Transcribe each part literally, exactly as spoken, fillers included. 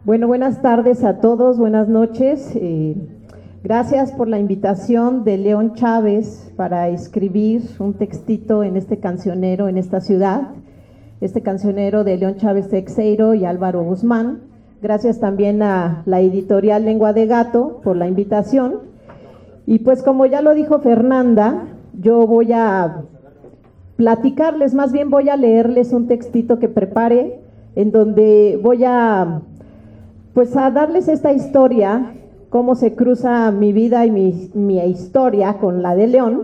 Bueno, buenas tardes a todos, buenas noches. Eh, gracias por la invitación de León Chávez para escribir un textito en este cancionero en esta ciudad, este cancionero de León Chávez Teixeiro y Álvaro Guzmán. Gracias también a la editorial Lengua de Gato por la invitación. Y pues como ya lo dijo Fernanda, yo voy a platicarles, más bien voy a leerles un textito que preparé en donde voy a pues a darles esta historia, cómo se cruza mi vida y mi, mi historia con la de León,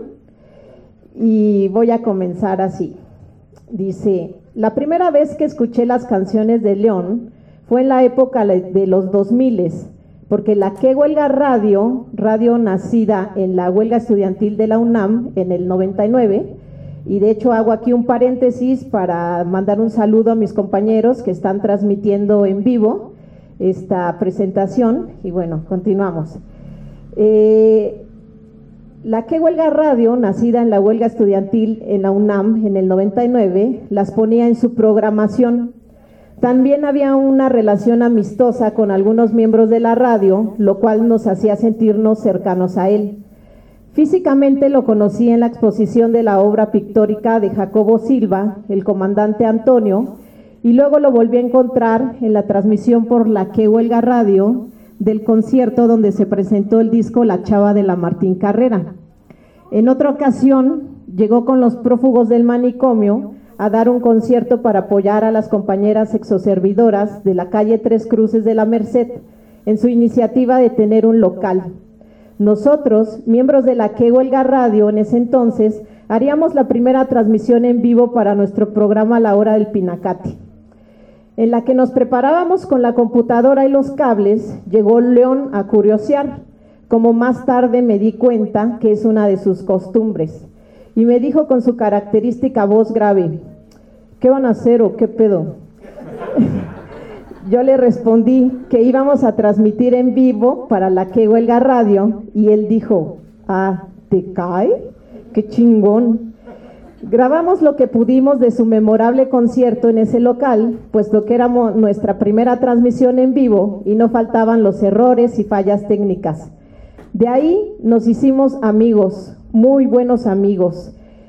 y voy a comenzar así. Dice: la primera vez que escuché las canciones de León fue en la época de los dos miles, porque la Que Huelga Radio, radio nacida en la huelga estudiantil de la UNAM en el noventa y nueve, y de hecho hago aquí un paréntesis para mandar un saludo a mis compañeros que están transmitiendo en vivo esta presentación, y bueno, continuamos. Eh, la Que Huelga Radio, nacida en la huelga estudiantil en la UNAM en el noventa y nueve, las ponía en su programación. También había una relación amistosa con algunos miembros de la radio, lo cual nos hacía sentirnos cercanos a él. Físicamente lo conocí en la exposición de la obra pictórica de Jacobo Silva, El Comandante Antonio, y luego lo volví a encontrar en la transmisión por la Que Huelga Radio del concierto donde se presentó el disco La Chava de la Martín Carrera. En otra ocasión llegó con los prófugos del manicomio a dar un concierto para apoyar a las compañeras exoservidoras de la calle Tres Cruces de la Merced en su iniciativa de tener un local. Nosotros, miembros de la Que Huelga Radio en ese entonces, haríamos la primera transmisión en vivo para nuestro programa La Hora del Pinacate, en la que nos preparábamos con la computadora y los cables. Llegó León a curiosear, como más tarde me di cuenta que es una de sus costumbres, y me dijo con su característica voz grave: ¿qué van a hacer o qué pedo? Yo le respondí que íbamos a transmitir en vivo para la Que Huelga Radio, y él dijo: ah, ¿te cae? ¡Qué chingón! Grabamos lo que pudimos de su memorable concierto en ese local, puesto que era nuestra primera transmisión en vivo y no faltaban los errores y fallas técnicas. De ahí nos hicimos amigos, muy buenos amigos.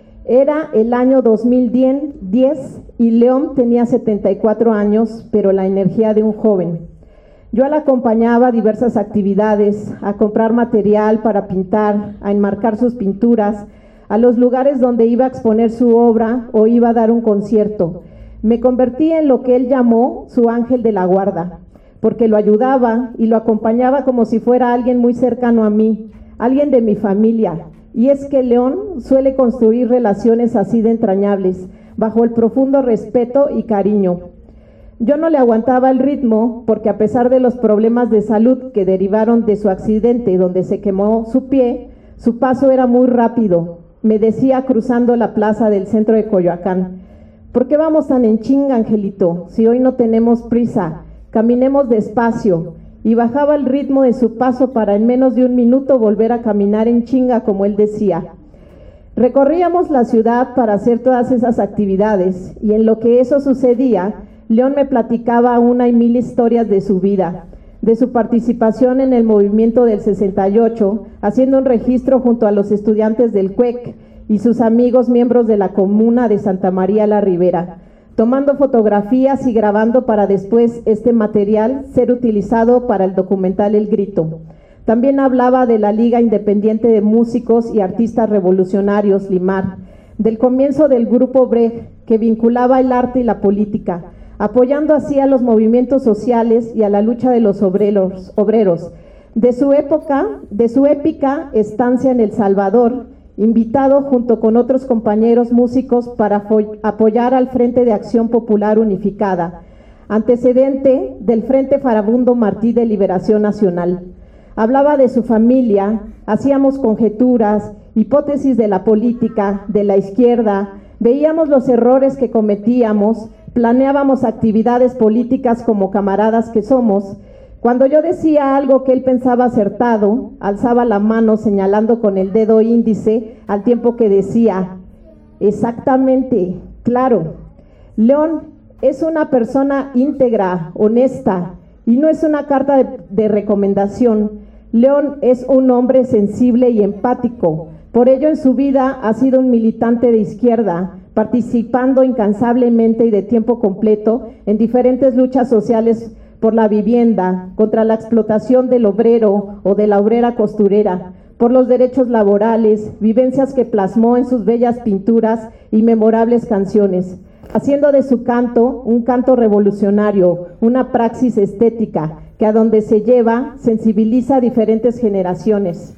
Era el año dos mil diez y León tenía setenta y cuatro años, pero la energía de un joven. Yo la acompañaba a diversas actividades, a comprar material para pintar, a enmarcar sus pinturas, a los lugares donde iba a exponer su obra o iba a dar un concierto. Me convertí en lo que él llamó su ángel de la guarda, porque lo ayudaba y lo acompañaba como si fuera alguien muy cercano a mí, alguien de mi familia. Y es que León suele construir relaciones así de entrañables, bajo el profundo respeto y cariño. Yo no le aguantaba el ritmo, porque a pesar de los problemas de salud que derivaron de su accidente donde se quemó su pie, su paso era muy rápido. Me decía cruzando la plaza del centro de Coyoacán: ¿por qué vamos tan en chinga, Angelito? Si hoy no tenemos prisa, caminemos despacio. Y bajaba el ritmo de su paso para en menos de un minuto volver a caminar en chinga, como él decía. Recorríamos la ciudad para hacer todas esas actividades, y en lo que eso sucedía, León me platicaba una y mil historias de su vida, de su participación en el movimiento del sesenta y ocho, haciendo un registro junto a los estudiantes del C U E C y sus amigos miembros de la comuna de Santa María la Ribera, tomando fotografías y grabando para después este material ser utilizado para el documental El Grito. También hablaba de la Liga Independiente de Músicos y Artistas Revolucionarios, Limar, del comienzo del Grupo Brecht, que vinculaba el arte y la política, apoyando así a los movimientos sociales y a la lucha de los obreros, obreros, de su época, de su épica estancia en El Salvador, invitado junto con otros compañeros músicos para apoyar al Frente de Acción Popular Unificada, antecedente del Frente Farabundo Martí de Liberación Nacional. Hablaba de su familia, hacíamos conjeturas, hipótesis de la política, de la izquierda, veíamos los errores que cometíamos, planeábamos actividades políticas como camaradas que somos. Cuando yo decía algo que él pensaba acertado, alzaba la mano señalando con el dedo índice, al tiempo que decía: exactamente, claro. León es una persona íntegra, honesta, Y no es una carta de, de recomendación. León es un hombre sensible y empático. Por ello, en su vida ha sido un militante de izquierda, participando incansablemente y de tiempo completo en diferentes luchas sociales por la vivienda, contra la explotación del obrero o de la obrera costurera, por los derechos laborales, vivencias que plasmó en sus bellas pinturas y memorables canciones, haciendo de su canto un canto revolucionario, una praxis estética que a donde se lleva sensibiliza a diferentes generaciones.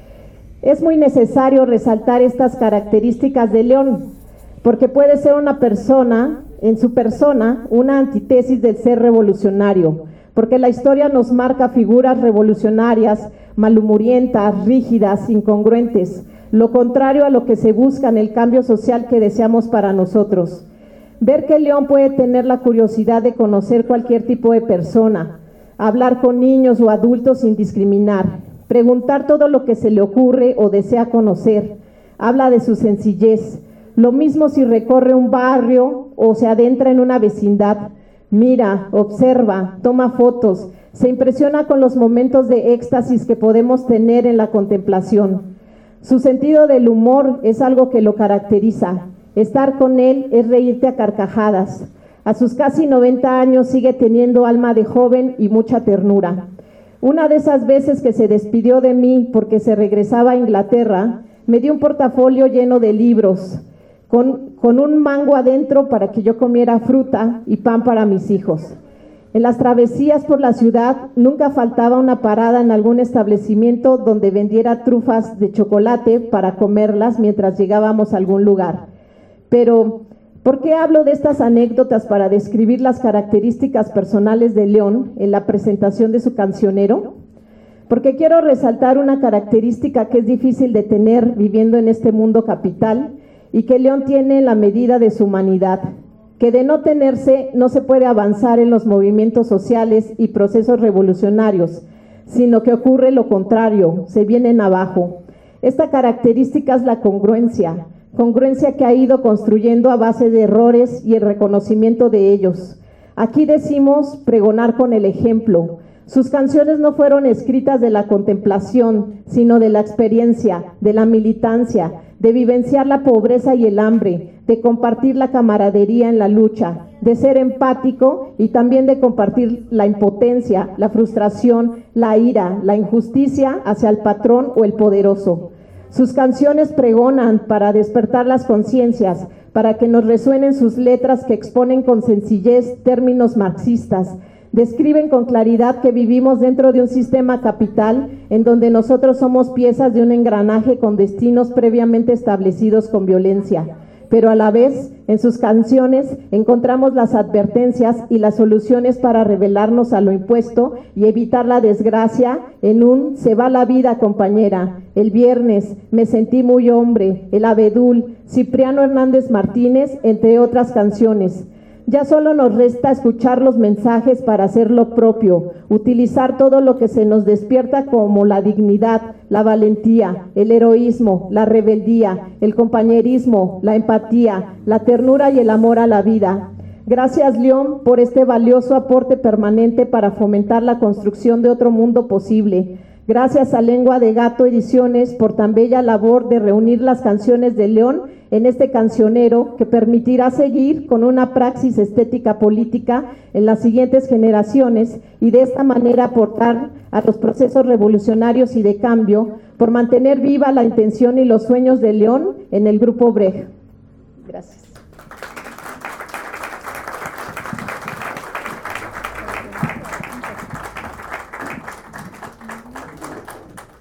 Es muy necesario resaltar estas características de León, porque puede ser una persona, en su persona, una antítesis del ser revolucionario, porque la historia nos marca figuras revolucionarias, malhumorientas, rígidas, incongruentes, lo contrario a lo que se busca en el cambio social que deseamos para nosotros. Ver que León puede tener la curiosidad de conocer cualquier tipo de persona, hablar con niños o adultos sin discriminar, preguntar todo lo que se le ocurre o desea conocer, habla de su sencillez. Lo mismo si recorre un barrio o se adentra en una vecindad, mira, observa, toma fotos, se impresiona con los momentos de éxtasis que podemos tener en la contemplación. Su sentido del humor es algo que lo caracteriza. Estar con él es reírte a carcajadas. A sus casi noventa años sigue teniendo alma de joven y mucha ternura. Una de esas veces que se despidió de mí porque se regresaba a Inglaterra, me dio un portafolio lleno de libros, Con, con un mango adentro para que yo comiera fruta y pan para mis hijos. En las travesías por la ciudad nunca faltaba una parada en algún establecimiento donde vendiera trufas de chocolate para comerlas mientras llegábamos a algún lugar. Pero, ¿por qué hablo de estas anécdotas para describir las características personales de León en la presentación de su cancionero? Porque quiero resaltar una característica que es difícil de tener viviendo en este mundo capital, y que León tiene en la medida de su humanidad, que de no tenerse no se puede avanzar en los movimientos sociales y procesos revolucionarios, sino que ocurre lo contrario, se vienen abajo. Esta característica es la congruencia, congruencia que ha ido construyendo a base de errores y el reconocimiento de ellos. Aquí decimos pregonar con el ejemplo. Sus canciones no fueron escritas de la contemplación, sino de la experiencia, de la militancia, de vivenciar la pobreza y el hambre, de compartir la camaradería en la lucha, de ser empático y también de compartir la impotencia, la frustración, la ira, la injusticia hacia el patrón o el poderoso. Sus canciones pregonan para despertar las conciencias, para que nos resuenen sus letras que exponen con sencillez términos marxistas. Describen con claridad que vivimos dentro de un sistema capital en donde nosotros somos piezas de un engranaje con destinos previamente establecidos con violencia. Pero a la vez, en sus canciones encontramos las advertencias y las soluciones para rebelarnos a lo impuesto y evitar la desgracia en un "se va la vida, compañera", El viernes, Me sentí muy hombre, El abedul, Cipriano Hernández Martínez, entre otras canciones. Ya solo nos resta escuchar los mensajes para hacer lo propio, utilizar todo lo que se nos despierta como la dignidad, la valentía, el heroísmo, la rebeldía, el compañerismo, la empatía, la ternura y el amor a la vida. Gracias, León, por este valioso aporte permanente para fomentar la construcción de otro mundo posible. Gracias a Lengua de Gato Ediciones por tan bella labor de reunir las canciones de León en este cancionero que permitirá seguir con una praxis estética política en las siguientes generaciones y de esta manera aportar a los procesos revolucionarios y de cambio por mantener viva la intención y los sueños de León en el Grupo Brecht. Gracias.